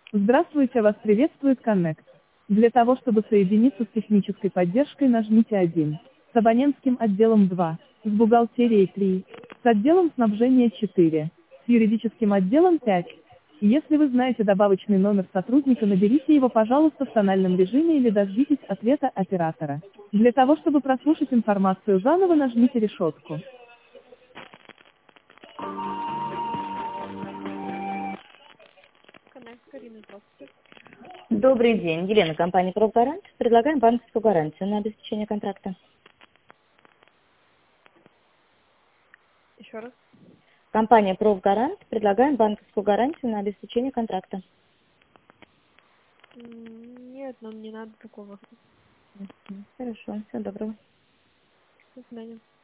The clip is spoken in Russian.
Здравствуйте, вас приветствует Connect. Для того, чтобы соединиться с технической поддержкой, нажмите 1. С абонентским отделом 2. С бухгалтерией 3. С отделом снабжения 4. С юридическим отделом 5. Если вы знаете добавочный номер сотрудника, наберите его, пожалуйста, в тональном режиме или дождитесь ответа оператора. Для того, чтобы прослушать информацию заново, нажмите решетку. Connect, Карина, здравствуйте. Добрый день. Елена, компания «Профгарант». Предлагаем банковскую гарантию на обеспечение контракта. Еще раз. Компания «Профгарант». Предлагаем банковскую гарантию на обеспечение контракта. Нет, нам не надо такого. Хорошо. Всего доброго. До свидания.